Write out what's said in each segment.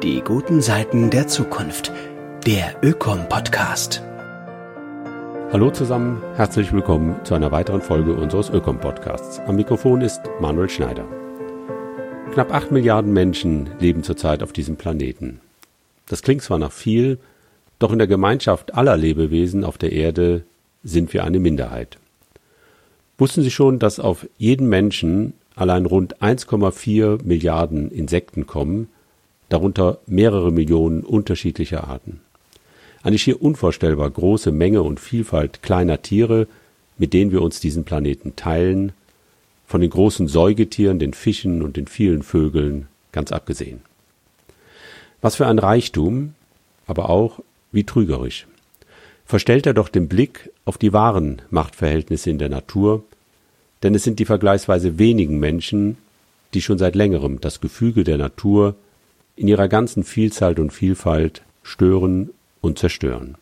Die guten Seiten der Zukunft. Der Ökom-Podcast. Hallo zusammen, herzlich willkommen zu einer weiteren Folge unseres Ökom-Podcasts. Am Mikrofon ist Manuel Schneider. Knapp 8 Milliarden Menschen leben zurzeit auf diesem Planeten. Das klingt zwar nach viel, doch in der Gemeinschaft aller Lebewesen auf der Erde sind wir eine Minderheit. Wussten Sie schon, dass auf jeden Menschen allein rund 1,4 Milliarden Insekten kommen, darunter mehrere Millionen unterschiedlicher Arten? Eine schier unvorstellbar große Menge und Vielfalt kleiner Tiere, mit denen wir uns diesen Planeten teilen, von den großen Säugetieren, den Fischen und den vielen Vögeln ganz abgesehen. Was für ein Reichtum, aber auch wie trügerisch. Verstellt er doch den Blick auf die wahren Machtverhältnisse in der Natur, denn es sind die vergleichsweise wenigen Menschen, die schon seit längerem das Gefüge der Natur in ihrer ganzen Vielzahl und Vielfalt stören und zerstören.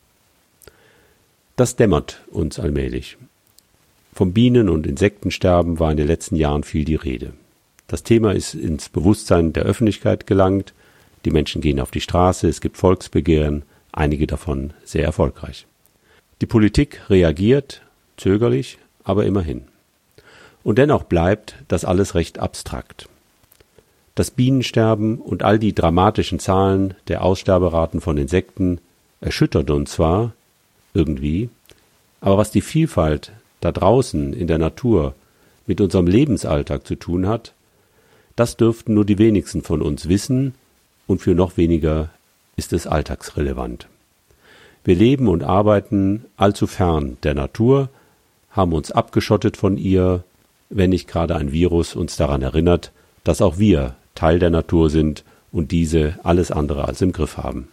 Das dämmert uns allmählich. Vom Bienen- und Insektensterben war in den letzten Jahren viel die Rede. Das Thema ist ins Bewusstsein der Öffentlichkeit gelangt, die Menschen gehen auf die Straße, es gibt Volksbegehren, einige davon sehr erfolgreich. Die Politik reagiert, zögerlich, aber immerhin. Und dennoch bleibt das alles recht abstrakt. Das Bienensterben und all die dramatischen Zahlen der Aussterberaten von Insekten erschüttert uns zwar irgendwie, aber was die Vielfalt da draußen in der Natur mit unserem Lebensalltag zu tun hat, das dürften nur die wenigsten von uns wissen und für noch weniger ist es alltagsrelevant. Wir leben und arbeiten allzu fern der Natur, haben uns abgeschottet von ihr, wenn nicht gerade ein Virus uns daran erinnert, dass auch wir Teil der Natur sind und diese alles andere als im Griff haben.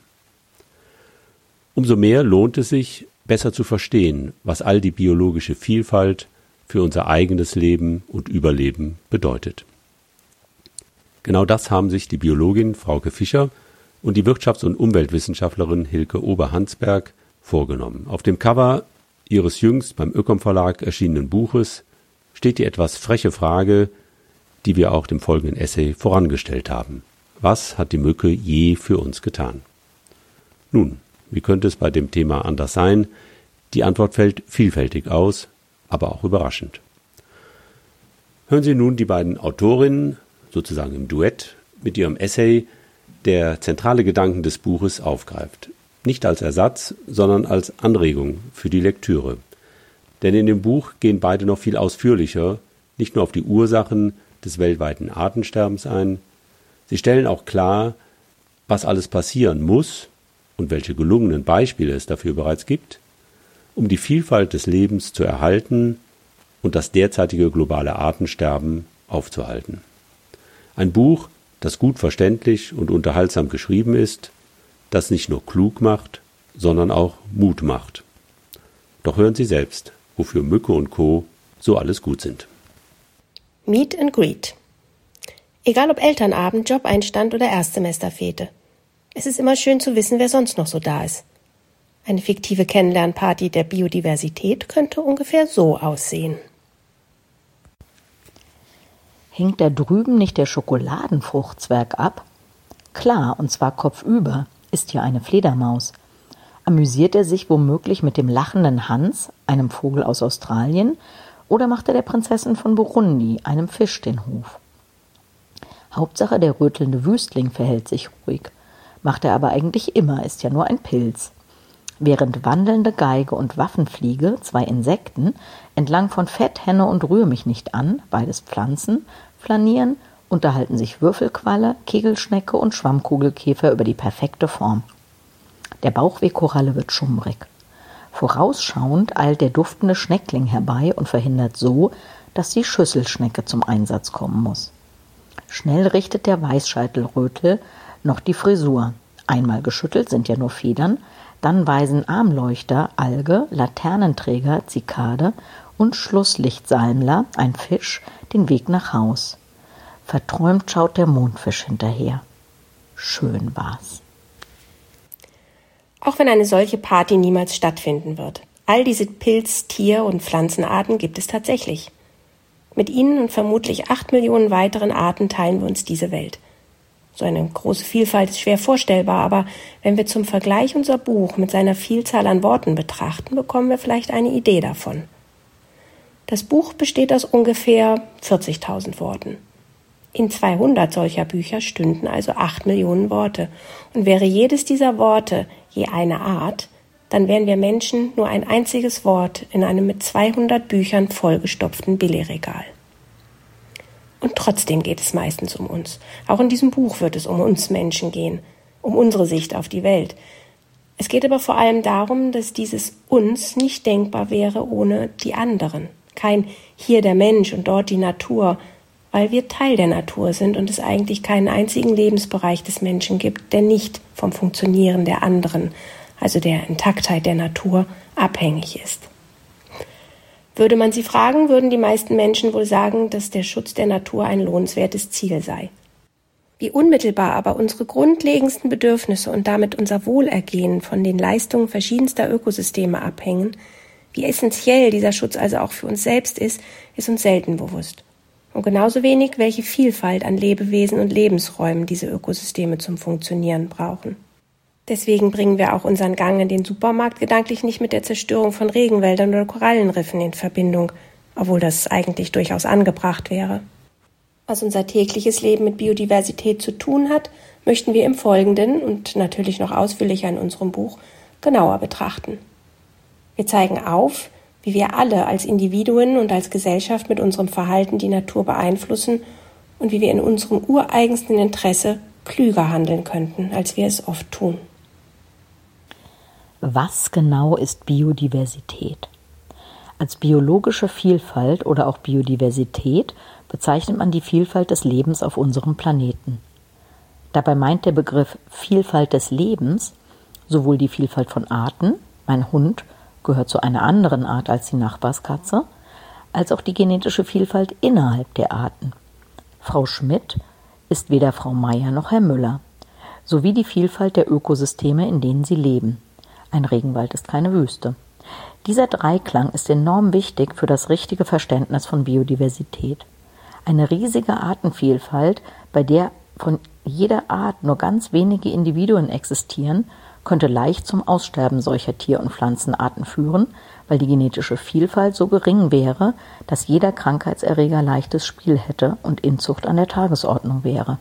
Umso mehr lohnt es sich, besser zu verstehen, was all die biologische Vielfalt für unser eigenes Leben und Überleben bedeutet. Genau das haben sich die Biologin Frauke Fischer und die Wirtschafts- und Umweltwissenschaftlerin Hilke Ober-Hansberg vorgenommen. Auf dem Cover ihres jüngst beim Ökom-Verlag erschienenen Buches steht die etwas freche Frage, die wir auch dem folgenden Essay vorangestellt haben. Was hat die Mücke je für uns getan? Nun, wie könnte es bei dem Thema anders sein? Die Antwort fällt vielfältig aus, aber auch überraschend. Hören Sie nun die beiden Autorinnen, sozusagen im Duett, mit ihrem Essay, der zentrale Gedanken des Buches aufgreift. Nicht als Ersatz, sondern als Anregung für die Lektüre. Denn in dem Buch gehen beide noch viel ausführlicher, nicht nur auf die Ursachen des weltweiten Artensterbens ein, sie stellen auch klar, was alles passieren muss und welche gelungenen Beispiele es dafür bereits gibt, um die Vielfalt des Lebens zu erhalten und das derzeitige globale Artensterben aufzuhalten. Ein Buch, das gut verständlich und unterhaltsam geschrieben ist, das nicht nur klug macht, sondern auch Mut macht. Doch hören Sie selbst, wofür Mücke und Co. so alles gut sind. Meet and Greet. Egal ob Elternabend, Jobeinstand oder Erstsemesterfete. Es ist immer schön zu wissen, wer sonst noch so da ist. Eine fiktive Kennenlernparty der Biodiversität könnte ungefähr so aussehen. Hängt da drüben nicht der Schokoladenfruchtzwerg ab? Klar, und zwar kopfüber, ist ja eine Fledermaus. Amüsiert er sich womöglich mit dem lachenden Hans, einem Vogel aus Australien, oder macht er der Prinzessin von Burundi, einem Fisch, den Hof? Hauptsache, der rötelnde Wüstling verhält sich ruhig. Macht er aber eigentlich immer, ist ja nur ein Pilz. Während wandelnde Geige und Waffenfliege, zwei Insekten, entlang von Fetthenne und Rühr-mich-nicht-an, beides Pflanzen, flanieren, unterhalten sich Würfelqualle, Kegelschnecke und Schwammkugelkäfer über die perfekte Form. Der Bauchwehkoralle wird schummrig. Vorausschauend eilt der duftende Schneckling herbei und verhindert so, dass die Schüsselschnecke zum Einsatz kommen muss. Schnell richtet der Weißscheitelrötel noch die Frisur. Einmal geschüttelt sind ja nur Federn, dann weisen Armleuchter, Alge, Laternenträger, Zikade und Schlusslichtsalmler, ein Fisch, den Weg nach Haus. Verträumt schaut der Mondfisch hinterher. Schön war's. Auch wenn eine solche Party niemals stattfinden wird. All diese Pilz-, Tier- und Pflanzenarten gibt es tatsächlich. Mit ihnen und vermutlich 8 Millionen weiteren Arten teilen wir uns diese Welt. So eine große Vielfalt ist schwer vorstellbar, aber wenn wir zum Vergleich unser Buch mit seiner Vielzahl an Worten betrachten, bekommen wir vielleicht eine Idee davon. Das Buch besteht aus ungefähr 40.000 Worten. In 200 solcher Bücher stünden also 8 Millionen Worte. Und wäre jedes dieser Worte je eine Art, dann wären wir Menschen nur ein einziges Wort in einem mit 200 Büchern vollgestopften Billigregal. Und trotzdem geht es meistens um uns. Auch in diesem Buch wird es um uns Menschen gehen, um unsere Sicht auf die Welt. Es geht aber vor allem darum, dass dieses uns nicht denkbar wäre ohne die anderen. Kein hier der Mensch und dort die Natur, weil wir Teil der Natur sind und es eigentlich keinen einzigen Lebensbereich des Menschen gibt, der nicht vom Funktionieren der anderen, also der Intaktheit der Natur, abhängig ist. Würde man sie fragen, würden die meisten Menschen wohl sagen, dass der Schutz der Natur ein lohnenswertes Ziel sei. Wie unmittelbar aber unsere grundlegendsten Bedürfnisse und damit unser Wohlergehen von den Leistungen verschiedenster Ökosysteme abhängen, wie essentiell dieser Schutz also auch für uns selbst ist uns selten bewusst. Und genauso wenig, welche Vielfalt an Lebewesen und Lebensräumen diese Ökosysteme zum Funktionieren brauchen. Deswegen bringen wir auch unseren Gang in den Supermarkt gedanklich nicht mit der Zerstörung von Regenwäldern oder Korallenriffen in Verbindung, obwohl das eigentlich durchaus angebracht wäre. Was unser tägliches Leben mit Biodiversität zu tun hat, möchten wir im Folgenden und natürlich noch ausführlicher in unserem Buch genauer betrachten. Wir zeigen auf, wie wir alle als Individuen und als Gesellschaft mit unserem Verhalten die Natur beeinflussen und wie wir in unserem ureigensten Interesse klüger handeln könnten, als wir es oft tun. Was genau ist Biodiversität? Als biologische Vielfalt oder auch Biodiversität bezeichnet man die Vielfalt des Lebens auf unserem Planeten. Dabei meint der Begriff Vielfalt des Lebens sowohl die Vielfalt von Arten, mein Hund gehört zu einer anderen Art als die Nachbarskatze, als auch die genetische Vielfalt innerhalb der Arten. Frau Schmidt ist weder Frau Meier noch Herr Müller, sowie die Vielfalt der Ökosysteme, in denen sie leben. Ein Regenwald ist keine Wüste. Dieser Dreiklang ist enorm wichtig für das richtige Verständnis von Biodiversität. Eine riesige Artenvielfalt, bei der von jeder Art nur ganz wenige Individuen existieren, könnte leicht zum Aussterben solcher Tier- und Pflanzenarten führen, weil die genetische Vielfalt so gering wäre, dass jeder Krankheitserreger leichtes Spiel hätte und Inzucht an der Tagesordnung wäre.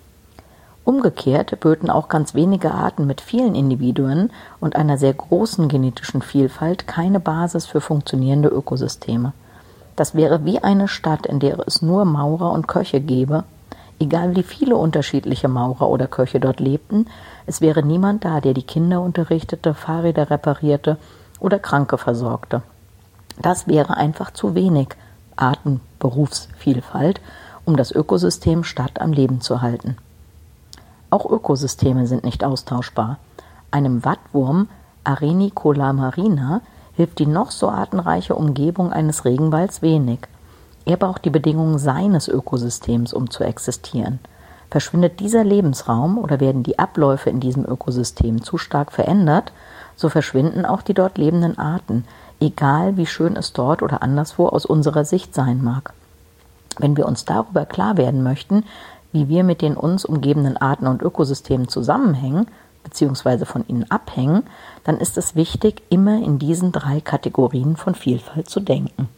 Umgekehrt böten auch ganz wenige Arten mit vielen Individuen und einer sehr großen genetischen Vielfalt keine Basis für funktionierende Ökosysteme. Das wäre wie eine Stadt, in der es nur Maurer und Köche gäbe. Egal wie viele unterschiedliche Maurer oder Köche dort lebten, es wäre niemand da, der die Kinder unterrichtete, Fahrräder reparierte oder Kranke versorgte. Das wäre einfach zu wenig Artenberufsvielfalt, um das Ökosystem Stadt am Leben zu halten. Auch Ökosysteme sind nicht austauschbar. Einem Wattwurm, Arenicola marina, hilft die noch so artenreiche Umgebung eines Regenwalds wenig. Er braucht die Bedingungen seines Ökosystems, um zu existieren. Verschwindet dieser Lebensraum oder werden die Abläufe in diesem Ökosystem zu stark verändert, so verschwinden auch die dort lebenden Arten, egal wie schön es dort oder anderswo aus unserer Sicht sein mag. Wenn wir uns darüber klar werden möchten, wie wir mit den uns umgebenden Arten und Ökosystemen zusammenhängen bzw. von ihnen abhängen, dann ist es wichtig, immer in diesen 3 Kategorien von Vielfalt zu denken.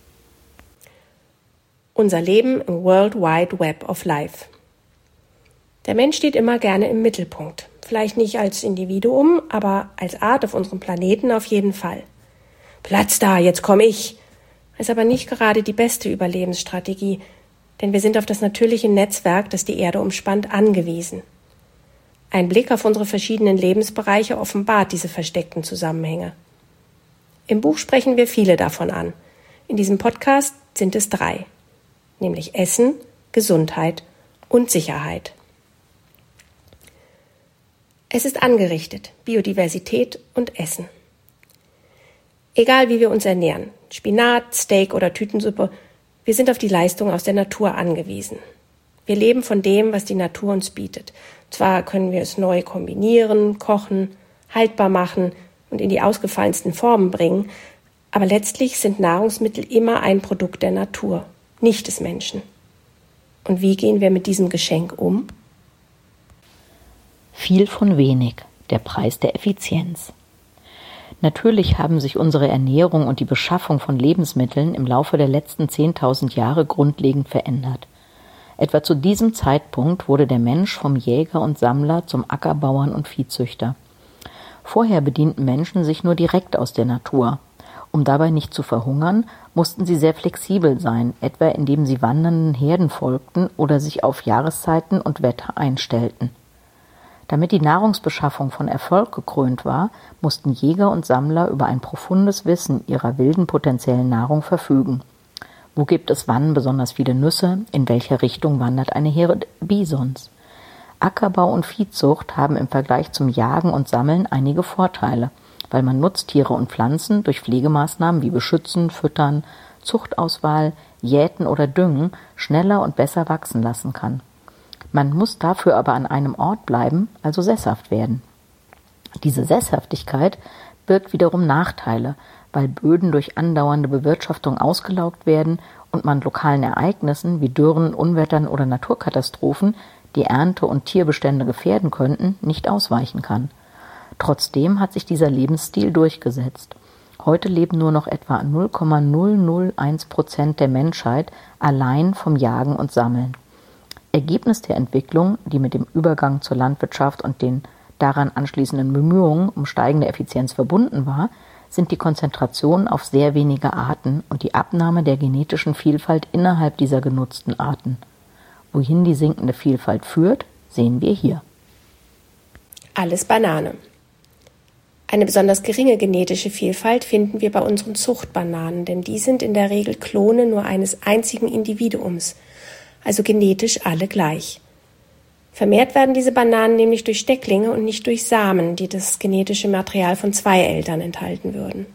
Unser Leben im World Wide Web of Life. Der Mensch steht immer gerne im Mittelpunkt. Vielleicht nicht als Individuum, aber als Art auf unserem Planeten auf jeden Fall. Platz da, jetzt komme ich! Ist aber nicht gerade die beste Überlebensstrategie, denn wir sind auf das natürliche Netzwerk, das die Erde umspannt, angewiesen. Ein Blick auf unsere verschiedenen Lebensbereiche offenbart diese versteckten Zusammenhänge. Im Buch sprechen wir viele davon an. In diesem Podcast sind es 3, nämlich Essen, Gesundheit und Sicherheit. Es ist angerichtet, Biodiversität und Essen. Egal wie wir uns ernähren, Spinat, Steak oder Tütensuppe, wir sind auf die Leistung aus der Natur angewiesen. Wir leben von dem, was die Natur uns bietet. Zwar können wir es neu kombinieren, kochen, haltbar machen und in die ausgefallensten Formen bringen, aber letztlich sind Nahrungsmittel immer ein Produkt der Natur, nicht des Menschen. Und wie gehen wir mit diesem Geschenk um? Viel von wenig, der Preis der Effizienz. Natürlich haben sich unsere Ernährung und die Beschaffung von Lebensmitteln im Laufe der letzten 10.000 Jahre grundlegend verändert. Etwa zu diesem Zeitpunkt wurde der Mensch vom Jäger und Sammler zum Ackerbauern und Viehzüchter. Vorher bedienten Menschen sich nur direkt aus der Natur. Um dabei nicht zu verhungern, mussten sie sehr flexibel sein, etwa indem sie wandernden Herden folgten oder sich auf Jahreszeiten und Wetter einstellten. Damit die Nahrungsbeschaffung von Erfolg gekrönt war, mussten Jäger und Sammler über ein profundes Wissen ihrer wilden potenziellen Nahrung verfügen. Wo gibt es wann besonders viele Nüsse? In welcher Richtung wandert eine Herde Bisons? Ackerbau und Viehzucht haben im Vergleich zum Jagen und Sammeln einige Vorteile, weil man Nutztiere und Pflanzen durch Pflegemaßnahmen wie Beschützen, Füttern, Zuchtauswahl, Jäten oder Düngen schneller und besser wachsen lassen kann. Man muss dafür aber an einem Ort bleiben, also sesshaft werden. Diese Sesshaftigkeit birgt wiederum Nachteile, weil Böden durch andauernde Bewirtschaftung ausgelaugt werden und man lokalen Ereignissen wie Dürren, Unwettern oder Naturkatastrophen, die Ernte- und Tierbestände gefährden könnten, nicht ausweichen kann. Trotzdem hat sich dieser Lebensstil durchgesetzt. Heute leben nur noch etwa 0,001% der Menschheit allein vom Jagen und Sammeln. Ergebnis der Entwicklung, die mit dem Übergang zur Landwirtschaft und den daran anschließenden Bemühungen um steigende Effizienz verbunden war, sind die Konzentration auf sehr wenige Arten und die Abnahme der genetischen Vielfalt innerhalb dieser genutzten Arten. Wohin die sinkende Vielfalt führt, sehen wir hier. Alles Banane. Eine besonders geringe genetische Vielfalt finden wir bei unseren Zuchtbananen, denn die sind in der Regel Klone nur eines einzigen Individuums, also genetisch alle gleich. Vermehrt werden diese Bananen nämlich durch Stecklinge und nicht durch Samen, die das genetische Material von zwei Eltern enthalten würden.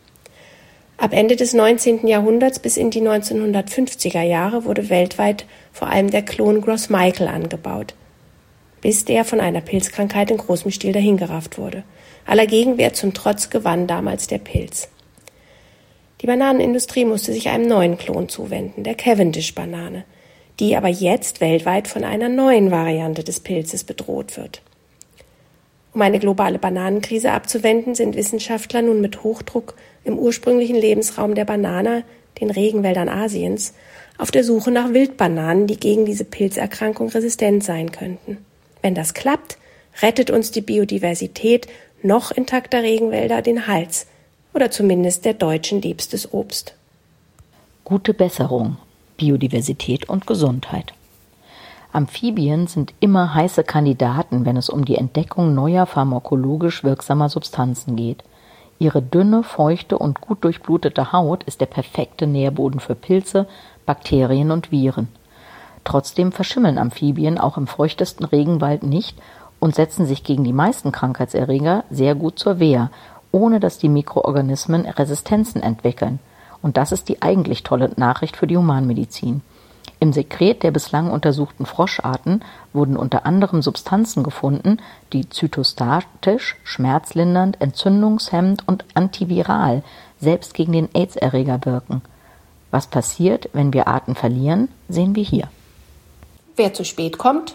Ab Ende des 19. Jahrhunderts bis in die 1950er Jahre wurde weltweit vor allem der Klon Gros Michael angebaut, bis der von einer Pilzkrankheit in großem Stil dahingerafft wurde. Aller Gegenwehr zum Trotz gewann damals der Pilz. Die Bananenindustrie musste sich einem neuen Klon zuwenden, der Cavendish-Banane, die aber jetzt weltweit von einer neuen Variante des Pilzes bedroht wird. Um eine globale Bananenkrise abzuwenden, sind Wissenschaftler nun mit Hochdruck im ursprünglichen Lebensraum der Banane, den Regenwäldern Asiens, auf der Suche nach Wildbananen, die gegen diese Pilzerkrankung resistent sein könnten. Wenn das klappt, rettet uns die Biodiversität noch intakter Regenwälder den Hals oder zumindest der Deutschen liebstes Obst. Gute Besserung, Biodiversität und Gesundheit. Amphibien sind immer heiße Kandidaten, wenn es um die Entdeckung neuer pharmakologisch wirksamer Substanzen geht. Ihre dünne, feuchte und gut durchblutete Haut ist der perfekte Nährboden für Pilze, Bakterien und Viren. Trotzdem verschimmeln Amphibien auch im feuchtesten Regenwald nicht und setzen sich gegen die meisten Krankheitserreger sehr gut zur Wehr, ohne dass die Mikroorganismen Resistenzen entwickeln. Und das ist die eigentlich tolle Nachricht für die Humanmedizin. Im Sekret der bislang untersuchten Froscharten wurden unter anderem Substanzen gefunden, die zytostatisch, schmerzlindernd, entzündungshemmend und antiviral, selbst gegen den AIDS-Erreger wirken. Was passiert, wenn wir Arten verlieren, sehen wir hier. Wer zu spät kommt?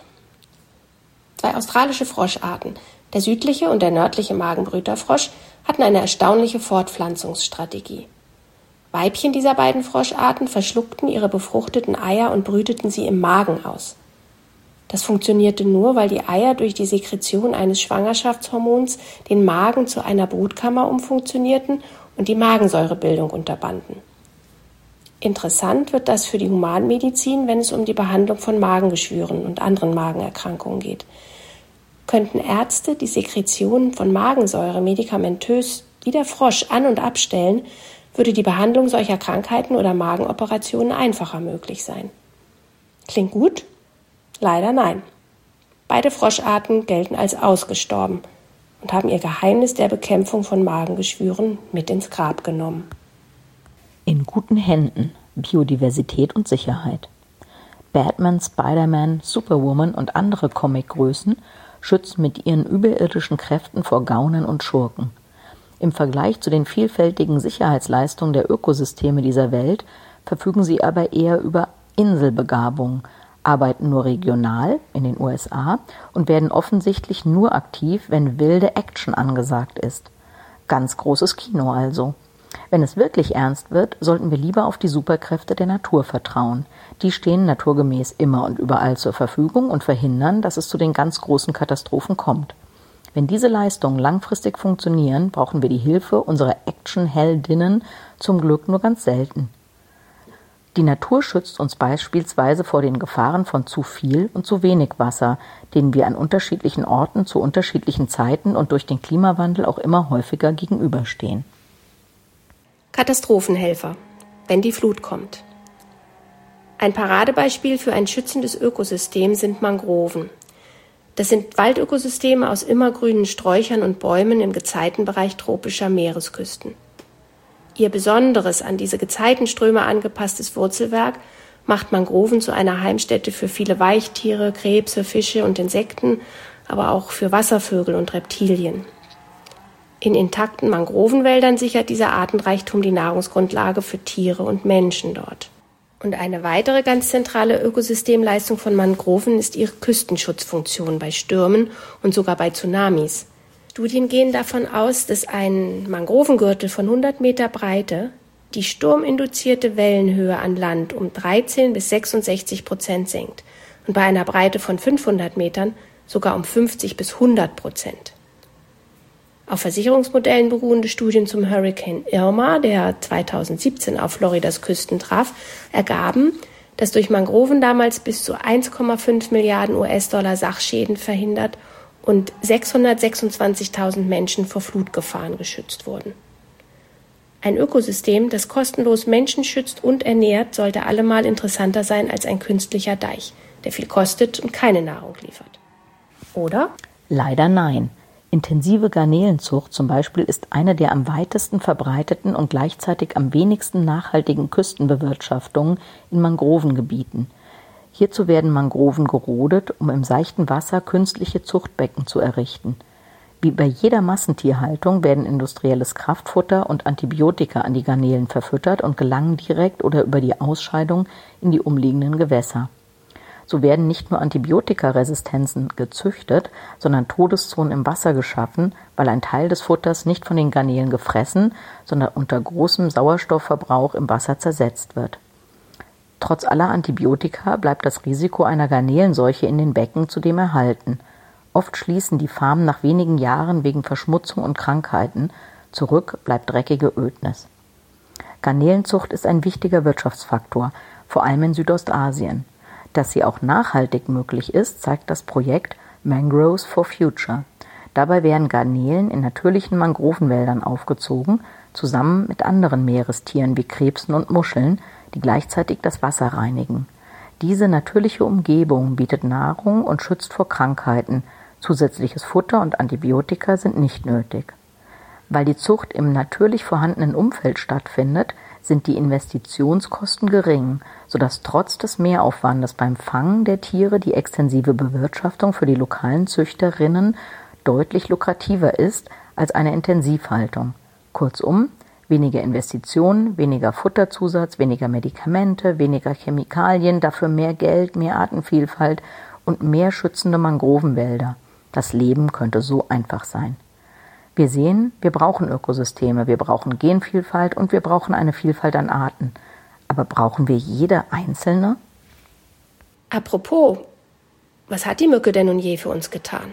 2 australische Froscharten, der südliche und der nördliche Magenbrüterfrosch, hatten eine erstaunliche Fortpflanzungsstrategie. Weibchen dieser beiden Froscharten verschluckten ihre befruchteten Eier und brüteten sie im Magen aus. Das funktionierte nur, weil die Eier durch die Sekretion eines Schwangerschaftshormons den Magen zu einer Brutkammer umfunktionierten und die Magensäurebildung unterbanden. Interessant wird das für die Humanmedizin, wenn es um die Behandlung von Magengeschwüren und anderen Magenerkrankungen geht. Könnten Ärzte die Sekretion von Magensäure medikamentös wie der Frosch an- und abstellen, würde die Behandlung solcher Krankheiten oder Magenoperationen einfacher möglich sein. Klingt gut? Leider nein. Beide Froscharten gelten als ausgestorben und haben ihr Geheimnis der Bekämpfung von Magengeschwüren mit ins Grab genommen. In guten Händen, Biodiversität und Sicherheit. Batman, Spider-Man, Superwoman und andere Comicgrößen schützen mit ihren überirdischen Kräften vor Gaunern und Schurken. Im Vergleich zu den vielfältigen Sicherheitsleistungen der Ökosysteme dieser Welt verfügen sie aber eher über Inselbegabung, arbeiten nur regional in den USA und werden offensichtlich nur aktiv, wenn wilde Action angesagt ist. Ganz großes Kino also. Wenn es wirklich ernst wird, sollten wir lieber auf die Superkräfte der Natur vertrauen. Die stehen naturgemäß immer und überall zur Verfügung und verhindern, dass es zu den ganz großen Katastrophen kommt. Wenn diese Leistungen langfristig funktionieren, brauchen wir die Hilfe unserer Action-Heldinnen zum Glück nur ganz selten. Die Natur schützt uns beispielsweise vor den Gefahren von zu viel und zu wenig Wasser, denen wir an unterschiedlichen Orten zu unterschiedlichen Zeiten und durch den Klimawandel auch immer häufiger gegenüberstehen. Katastrophenhelfer, wenn die Flut kommt. Ein Paradebeispiel für ein schützendes Ökosystem sind Mangroven. Das sind Waldökosysteme aus immergrünen Sträuchern und Bäumen im Gezeitenbereich tropischer Meeresküsten. Ihr besonderes, an diese Gezeitenströme angepasstes Wurzelwerk macht Mangroven zu einer Heimstätte für viele Weichtiere, Krebse, Fische und Insekten, aber auch für Wasservögel und Reptilien. In intakten Mangrovenwäldern sichert dieser Artenreichtum die Nahrungsgrundlage für Tiere und Menschen dort. Und eine weitere ganz zentrale Ökosystemleistung von Mangroven ist ihre Küstenschutzfunktion bei Stürmen und sogar bei Tsunamis. Studien gehen davon aus, dass ein Mangrovengürtel von 100 Meter Breite die sturminduzierte Wellenhöhe an Land um 13 bis 66% senkt und bei einer Breite von 500 Metern sogar um 50 bis 100%. Auf Versicherungsmodellen beruhende Studien zum Hurrikan Irma, der 2017 auf Floridas Küsten traf, ergaben, dass durch Mangroven damals bis zu 1,5 Milliarden US-Dollar Sachschäden verhindert und 626.000 Menschen vor Flutgefahren geschützt wurden. Ein Ökosystem, das kostenlos Menschen schützt und ernährt, sollte allemal interessanter sein als ein künstlicher Deich, der viel kostet und keine Nahrung liefert. Oder? Leider nein. Intensive Garnelenzucht zum Beispiel ist eine der am weitesten verbreiteten und gleichzeitig am wenigsten nachhaltigen Küstenbewirtschaftungen in Mangrovengebieten. Hierzu werden Mangroven gerodet, um im seichten Wasser künstliche Zuchtbecken zu errichten. Wie bei jeder Massentierhaltung werden industrielles Kraftfutter und Antibiotika an die Garnelen verfüttert und gelangen direkt oder über die Ausscheidung in die umliegenden Gewässer. So werden nicht nur Antibiotikaresistenzen gezüchtet, sondern Todeszonen im Wasser geschaffen, weil ein Teil des Futters nicht von den Garnelen gefressen, sondern unter großem Sauerstoffverbrauch im Wasser zersetzt wird. Trotz aller Antibiotika bleibt das Risiko einer Garnelenseuche in den Becken zudem erhalten. Oft schließen die Farmen nach wenigen Jahren wegen Verschmutzung und Krankheiten. Zurück bleibt dreckige Ödnis. Garnelenzucht ist ein wichtiger Wirtschaftsfaktor, vor allem in Südostasien. Dass sie auch nachhaltig möglich ist, zeigt das Projekt Mangroves for Future. Dabei werden Garnelen in natürlichen Mangrovenwäldern aufgezogen, zusammen mit anderen Meerestieren wie Krebsen und Muscheln, die gleichzeitig das Wasser reinigen. Diese natürliche Umgebung bietet Nahrung und schützt vor Krankheiten. Zusätzliches Futter und Antibiotika sind nicht nötig. Weil die Zucht im natürlich vorhandenen Umfeld stattfindet, sind die Investitionskosten gering, sodass trotz des Mehraufwandes beim Fangen der Tiere die extensive Bewirtschaftung für die lokalen Züchterinnen deutlich lukrativer ist als eine Intensivhaltung. Kurzum, weniger Investitionen, weniger Futterzusatz, weniger Medikamente, weniger Chemikalien, dafür mehr Geld, mehr Artenvielfalt und mehr schützende Mangrovenwälder. Das Leben könnte so einfach sein. Wir sehen, wir brauchen Ökosysteme, wir brauchen Genvielfalt und wir brauchen eine Vielfalt an Arten. Aber brauchen wir jede einzelne? Apropos, was hat die Mücke denn nun je für uns getan?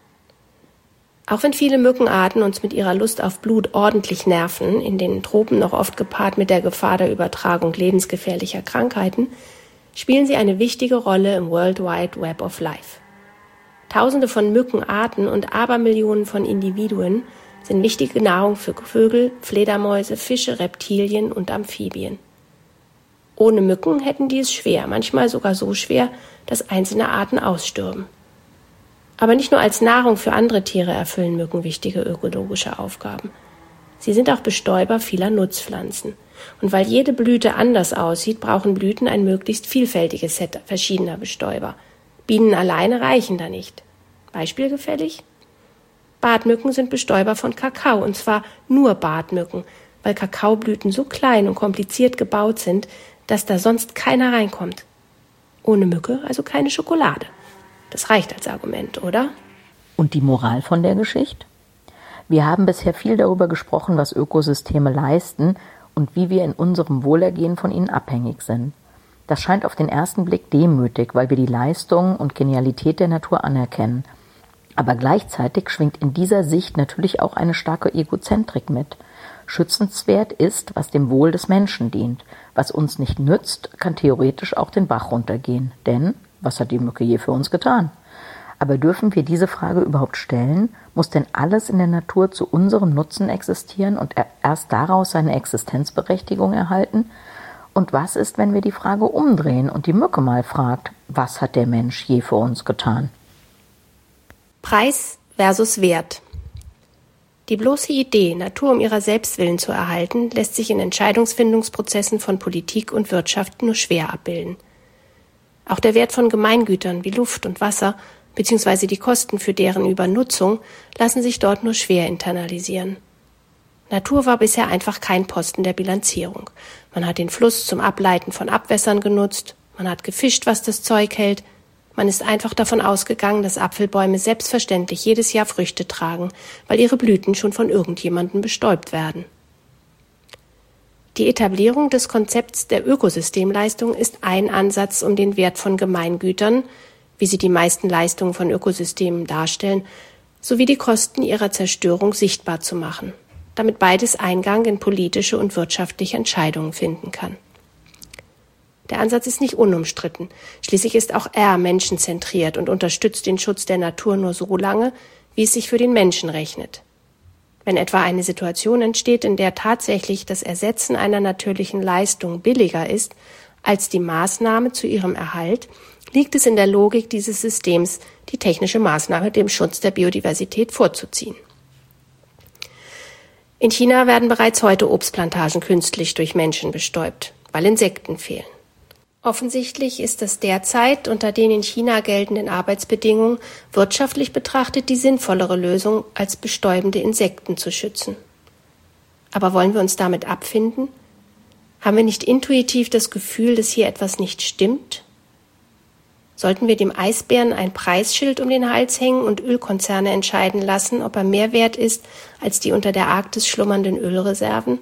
Auch wenn viele Mückenarten uns mit ihrer Lust auf Blut ordentlich nerven, in den Tropen noch oft gepaart mit der Gefahr der Übertragung lebensgefährlicher Krankheiten, spielen sie eine wichtige Rolle im World Wide Web of Life. Tausende von Mückenarten und Abermillionen von Individuen sind wichtige Nahrung für Vögel, Fledermäuse, Fische, Reptilien und Amphibien. Ohne Mücken hätten die es schwer, manchmal sogar so schwer, dass einzelne Arten ausstürben. Aber nicht nur als Nahrung für andere Tiere erfüllen Mücken wichtige ökologische Aufgaben. Sie sind auch Bestäuber vieler Nutzpflanzen. Und weil jede Blüte anders aussieht, brauchen Blüten ein möglichst vielfältiges Set verschiedener Bestäuber. Bienen alleine reichen da nicht. Beispielgefällig? Bartmücken sind Bestäuber von Kakao, und zwar nur Bartmücken, weil Kakaoblüten so klein und kompliziert gebaut sind, dass da sonst keiner reinkommt. Ohne Mücke also keine Schokolade. Das reicht als Argument, oder? Und die Moral von der Geschichte? Wir haben bisher viel darüber gesprochen, was Ökosysteme leisten und wie wir in unserem Wohlergehen von ihnen abhängig sind. Das scheint auf den ersten Blick demütig, weil wir die Leistung und Genialität der Natur anerkennen. Aber gleichzeitig schwingt in dieser Sicht natürlich auch eine starke Egozentrik mit. Schützenswert ist, was dem Wohl des Menschen dient. Was uns nicht nützt, kann theoretisch auch den Bach runtergehen. Denn, was hat die Mücke je für uns getan? Aber dürfen wir diese Frage überhaupt stellen? Muss denn alles in der Natur zu unserem Nutzen existieren und erst daraus seine Existenzberechtigung erhalten? Und was ist, wenn wir die Frage umdrehen und die Mücke mal fragt, was hat der Mensch je für uns getan? Preis versus Wert. Die bloße Idee, Natur um ihrer selbst willen zu erhalten, lässt sich in Entscheidungsfindungsprozessen von Politik und Wirtschaft nur schwer abbilden. Auch der Wert von Gemeingütern wie Luft und Wasser bzw. die Kosten für deren Übernutzung lassen sich dort nur schwer internalisieren. Natur war bisher einfach kein Posten der Bilanzierung. Man hat den Fluss zum Ableiten von Abwässern genutzt, man hat gefischt, was das Zeug hält. Man ist einfach davon ausgegangen, dass Apfelbäume selbstverständlich jedes Jahr Früchte tragen, weil ihre Blüten schon von irgendjemandem bestäubt werden. Die Etablierung des Konzepts der Ökosystemleistung ist ein Ansatz, um den Wert von Gemeingütern, wie sie die meisten Leistungen von Ökosystemen darstellen, sowie die Kosten ihrer Zerstörung sichtbar zu machen, damit beides Eingang in politische und wirtschaftliche Entscheidungen finden kann. Der Ansatz ist nicht unumstritten. Schließlich ist auch er menschenzentriert und unterstützt den Schutz der Natur nur so lange, wie es sich für den Menschen rechnet. Wenn etwa eine Situation entsteht, in der tatsächlich das Ersetzen einer natürlichen Leistung billiger ist als die Maßnahme zu ihrem Erhalt, liegt es in der Logik dieses Systems, die technische Maßnahme dem Schutz der Biodiversität vorzuziehen. In China werden bereits heute Obstplantagen künstlich durch Menschen bestäubt, weil Insekten fehlen. Offensichtlich ist es derzeit unter den in China geltenden Arbeitsbedingungen wirtschaftlich betrachtet die sinnvollere Lösung, als bestäubende Insekten zu schützen. Aber wollen wir uns damit abfinden? Haben wir nicht intuitiv das Gefühl, dass hier etwas nicht stimmt? Sollten wir dem Eisbären ein Preisschild um den Hals hängen und Ölkonzerne entscheiden lassen, ob er mehr wert ist als die unter der Arktis schlummernden Ölreserven?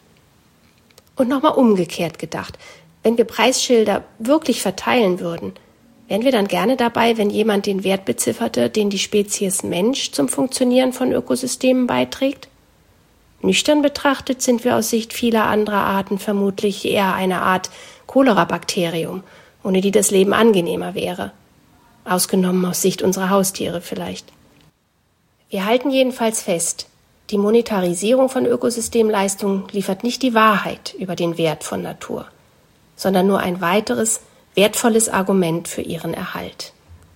Und nochmal umgekehrt gedacht, wenn wir Preisschilder wirklich verteilen würden, wären wir dann gerne dabei, wenn jemand den Wert bezifferte, den die Spezies Mensch zum Funktionieren von Ökosystemen beiträgt? Nüchtern betrachtet sind wir aus Sicht vieler anderer Arten vermutlich eher eine Art Cholera-Bakterium, ohne die das Leben angenehmer wäre. Ausgenommen aus Sicht unserer Haustiere vielleicht. Wir halten jedenfalls fest, die Monetarisierung von Ökosystemleistungen liefert nicht die Wahrheit über den Wert von Natur, sondern nur ein weiteres, wertvolles Argument für ihren Erhalt.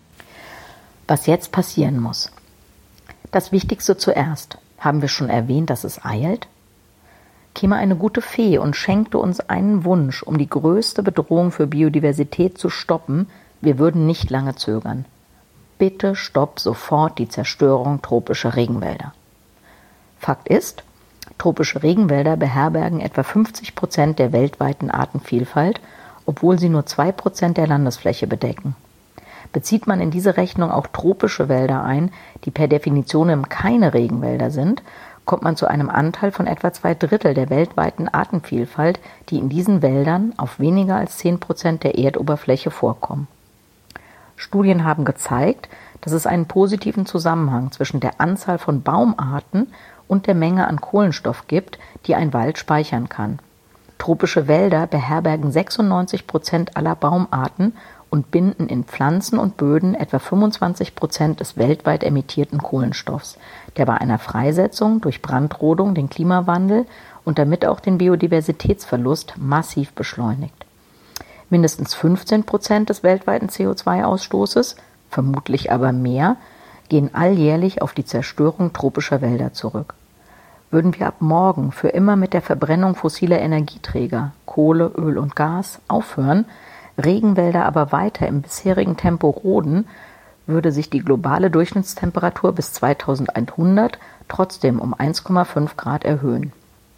Was jetzt passieren muss. Das Wichtigste zuerst. Haben wir schon erwähnt, dass es eilt? Käme eine gute Fee und schenkte uns einen Wunsch, um die größte Bedrohung für Biodiversität zu stoppen, wir würden nicht lange zögern. Bitte stopp sofort die Zerstörung tropischer Regenwälder. Fakt ist, tropische Regenwälder beherbergen etwa 50% der weltweiten Artenvielfalt, obwohl sie nur 2% der Landesfläche bedecken. Bezieht man in diese Rechnung auch tropische Wälder ein, die per Definition keine Regenwälder sind, kommt man zu einem Anteil von etwa 2/3 der weltweiten Artenvielfalt, die in diesen Wäldern auf weniger als 10% der Erdoberfläche vorkommen. Studien haben gezeigt, dass es einen positiven Zusammenhang zwischen der Anzahl von Baumarten und der Menge an Kohlenstoff gibt, die ein Wald speichern kann. Tropische Wälder beherbergen 96% aller Baumarten und binden in Pflanzen und Böden etwa 25% des weltweit emittierten Kohlenstoffs, der bei einer Freisetzung durch Brandrodung den Klimawandel und damit auch den Biodiversitätsverlust massiv beschleunigt. Mindestens 15% des weltweiten CO2-Ausstoßes, vermutlich aber mehr, gehen alljährlich auf die Zerstörung tropischer Wälder zurück. Würden wir ab morgen für immer mit der Verbrennung fossiler Energieträger, Kohle, Öl und Gas, aufhören, Regenwälder aber weiter im bisherigen Tempo roden, würde sich die globale Durchschnittstemperatur bis 2100 trotzdem um 1,5 Grad erhöhen.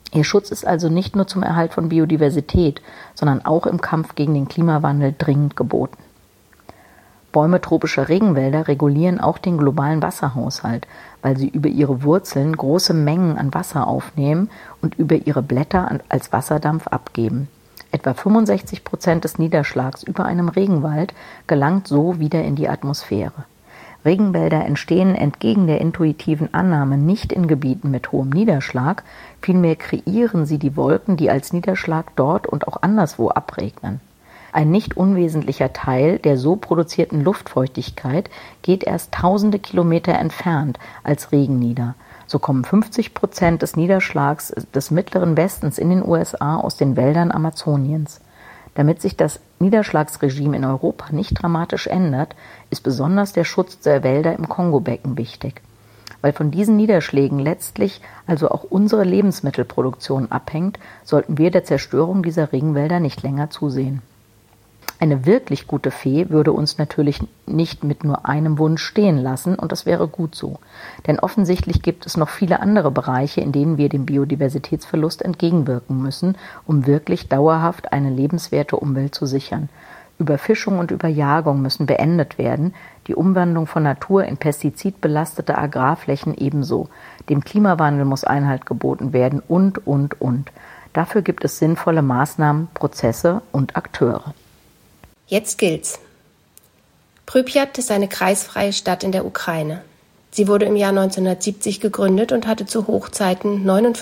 Ihr Schutz ist also nicht nur zum Erhalt von Biodiversität, sondern auch im Kampf gegen den Klimawandel dringend geboten. Bäume tropischer Regenwälder regulieren auch den globalen Wasserhaushalt, weil sie über ihre Wurzeln große Mengen an Wasser aufnehmen und über ihre Blätter als Wasserdampf abgeben. Etwa 65% des Niederschlags über einem Regenwald gelangt so wieder in die Atmosphäre. Regenwälder entstehen entgegen der intuitiven Annahme nicht in Gebieten mit hohem Niederschlag, vielmehr kreieren sie die Wolken, die als Niederschlag dort und auch anderswo abregnen. Ein nicht unwesentlicher Teil der so produzierten Luftfeuchtigkeit geht erst tausende Kilometer entfernt als Regen nieder. So kommen 50% des Niederschlags des mittleren Westens in den USA aus den Wäldern Amazoniens. Damit sich das Niederschlagsregime in Europa nicht dramatisch ändert, ist besonders der Schutz der Wälder im Kongobecken wichtig. Weil von diesen Niederschlägen letztlich also auch unsere Lebensmittelproduktion abhängt, sollten wir der Zerstörung dieser Regenwälder nicht länger zusehen. Eine wirklich gute Fee würde uns natürlich nicht mit nur einem Wunsch stehen lassen, und das wäre gut so. Denn offensichtlich gibt es noch viele andere Bereiche, in denen wir dem Biodiversitätsverlust entgegenwirken müssen, um wirklich dauerhaft eine lebenswerte Umwelt zu sichern. Überfischung und Überjagung müssen beendet werden, die Umwandlung von Natur in pestizidbelastete Agrarflächen ebenso. Dem Klimawandel muss Einhalt geboten werden und. Dafür gibt es sinnvolle Maßnahmen, Prozesse und Akteure. Jetzt gilt's. Prypjat ist eine kreisfreie Stadt in der Ukraine. Sie wurde im Jahr 1970 gegründet und hatte zu Hochzeiten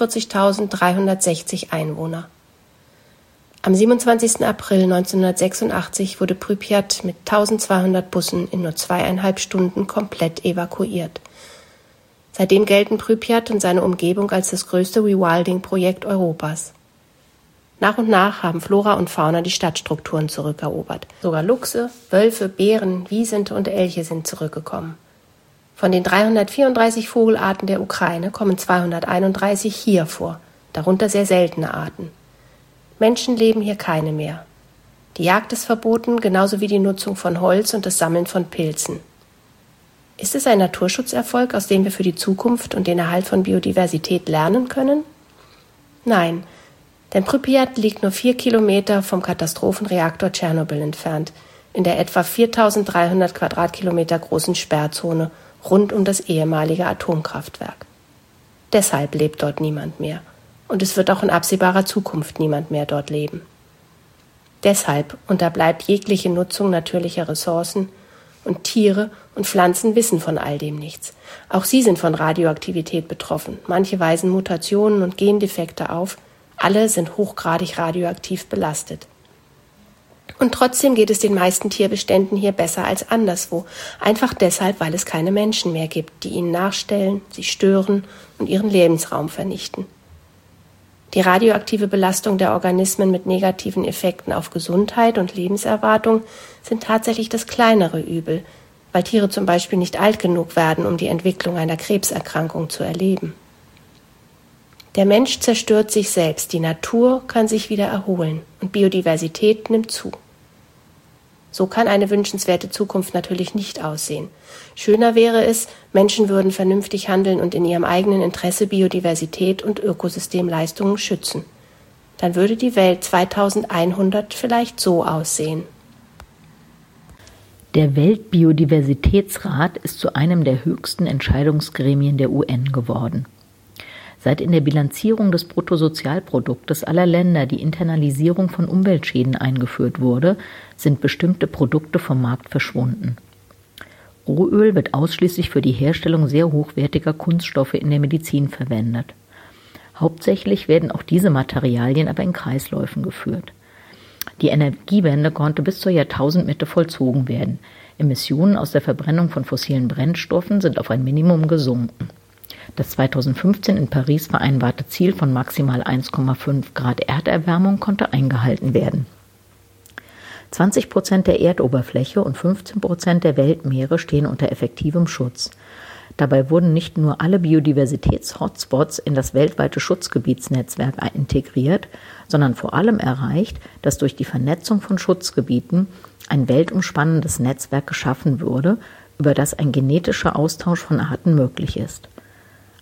49.360 Einwohner. Am 27. April 1986 wurde Prypjat mit 1200 Bussen in nur 2,5 Stunden komplett evakuiert. Seitdem gelten Prypjat und seine Umgebung als das größte Rewilding-Projekt Europas. Nach und nach haben Flora und Fauna die Stadtstrukturen zurückerobert. Sogar Luchse, Wölfe, Bären, Wiesente und Elche sind zurückgekommen. Von den 334 Vogelarten der Ukraine kommen 231 hier vor, darunter sehr seltene Arten. Menschen leben hier keine mehr. Die Jagd ist verboten, genauso wie die Nutzung von Holz und das Sammeln von Pilzen. Ist es ein Naturschutzerfolg, aus dem wir für die Zukunft und den Erhalt von Biodiversität lernen können? Nein. Denn Prypjat liegt nur 4 Kilometer vom Katastrophenreaktor Tschernobyl entfernt, in der etwa 4.300 Quadratkilometer großen Sperrzone rund um das ehemalige Atomkraftwerk. Deshalb lebt dort niemand mehr. Und es wird auch in absehbarer Zukunft niemand mehr dort leben. Deshalb unterbleibt jegliche Nutzung natürlicher Ressourcen, und Tiere und Pflanzen wissen von all dem nichts. Auch sie sind von Radioaktivität betroffen. Manche weisen Mutationen und Gendefekte auf. Alle sind hochgradig radioaktiv belastet. Und trotzdem geht es den meisten Tierbeständen hier besser als anderswo. Einfach deshalb, weil es keine Menschen mehr gibt, die ihnen nachstellen, sie stören und ihren Lebensraum vernichten. Die radioaktive Belastung der Organismen mit negativen Effekten auf Gesundheit und Lebenserwartung sind tatsächlich das kleinere Übel, weil Tiere zum Beispiel nicht alt genug werden, um die Entwicklung einer Krebserkrankung zu erleben. Der Mensch zerstört sich selbst, die Natur kann sich wieder erholen und Biodiversität nimmt zu. So kann eine wünschenswerte Zukunft natürlich nicht aussehen. Schöner wäre es, Menschen würden vernünftig handeln und in ihrem eigenen Interesse Biodiversität und Ökosystemleistungen schützen. Dann würde die Welt 2100 vielleicht so aussehen. Der Weltbiodiversitätsrat ist zu einem der höchsten Entscheidungsgremien der UN geworden. Seit in der Bilanzierung des Bruttosozialproduktes aller Länder die Internalisierung von Umweltschäden eingeführt wurde, sind bestimmte Produkte vom Markt verschwunden. Rohöl wird ausschließlich für die Herstellung sehr hochwertiger Kunststoffe in der Medizin verwendet. Hauptsächlich werden auch diese Materialien aber in Kreisläufen geführt. Die Energiewende konnte bis zur Jahrtausendmitte vollzogen werden. Emissionen aus der Verbrennung von fossilen Brennstoffen sind auf ein Minimum gesunken. Das 2015 in Paris vereinbarte Ziel von maximal 1,5 Grad Erderwärmung konnte eingehalten werden. 20% der Erdoberfläche und 15% der Weltmeere stehen unter effektivem Schutz. Dabei wurden nicht nur alle Biodiversitäts-Hotspots in das weltweite Schutzgebietsnetzwerk integriert, sondern vor allem erreicht, dass durch die Vernetzung von Schutzgebieten ein weltumspannendes Netzwerk geschaffen wurde, über das ein genetischer Austausch von Arten möglich ist.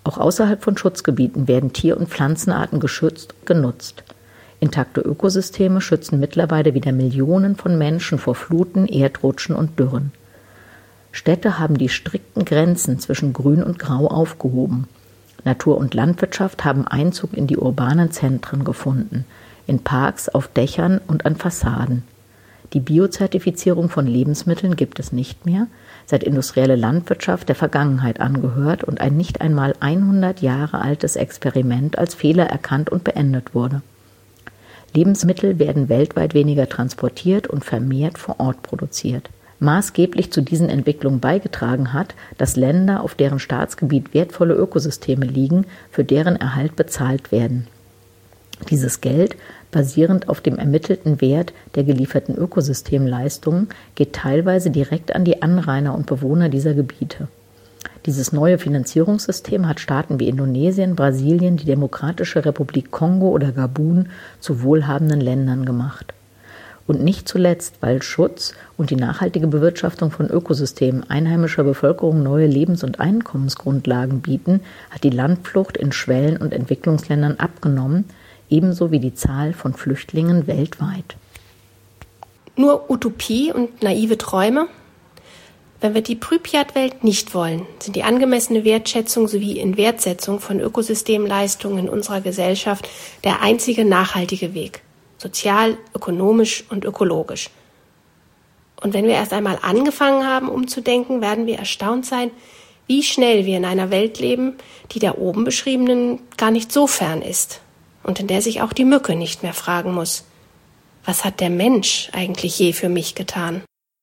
Auch außerhalb von Schutzgebieten werden Tier- und Pflanzenarten geschützt und genutzt. Intakte Ökosysteme schützen mittlerweile wieder Millionen von Menschen vor Fluten, Erdrutschen und Dürren. Städte haben die strikten Grenzen zwischen Grün und Grau aufgehoben. Natur und Landwirtschaft haben Einzug in die urbanen Zentren gefunden, in Parks, auf Dächern und an Fassaden. Die Biozertifizierung von Lebensmitteln gibt es nicht mehr, seit industrielle Landwirtschaft der Vergangenheit angehört und ein nicht einmal 100 Jahre altes Experiment als Fehler erkannt und beendet wurde. Lebensmittel werden weltweit weniger transportiert und vermehrt vor Ort produziert. Maßgeblich zu diesen Entwicklungen beigetragen hat, dass Länder, auf deren Staatsgebiet wertvolle Ökosysteme liegen, für deren Erhalt bezahlt werden. Dieses Geld, basierend auf dem ermittelten Wert der gelieferten Ökosystemleistungen, geht teilweise direkt an die Anrainer und Bewohner dieser Gebiete. Dieses neue Finanzierungssystem hat Staaten wie Indonesien, Brasilien, die Demokratische Republik Kongo oder Gabun zu wohlhabenden Ländern gemacht. Und nicht zuletzt, weil Schutz und die nachhaltige Bewirtschaftung von Ökosystemen einheimischer Bevölkerung neue Lebens- und Einkommensgrundlagen bieten, hat die Landflucht in Schwellen- und Entwicklungsländern abgenommen, ebenso wie die Zahl von Flüchtlingen weltweit. Nur Utopie und naive Träume? Wenn wir die Pripyat-Welt nicht wollen, sind die angemessene Wertschätzung sowie Inwertsetzung von Ökosystemleistungen in unserer Gesellschaft der einzige nachhaltige Weg. Sozial, ökonomisch und ökologisch. Und wenn wir erst einmal angefangen haben, umzudenken, werden wir erstaunt sein, wie schnell wir in einer Welt leben, die der oben beschriebenen gar nicht so fern ist und in der sich auch die Mücke nicht mehr fragen muss: Was hat der Mensch eigentlich je für mich getan?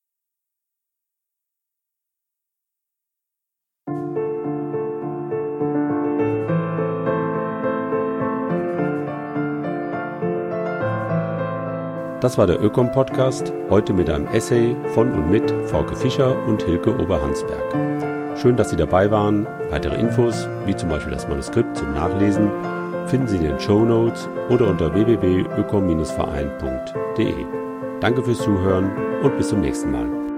Das war der Ökom-Podcast, heute mit einem Essay von und mit Frauke Fischer und Hilke Oberhansberg. Schön, dass Sie dabei waren. Weitere Infos, wie zum Beispiel das Manuskript zum Nachlesen, finden Sie in den Shownotes oder unter www.ökom-verein.de. Danke fürs Zuhören und bis zum nächsten Mal.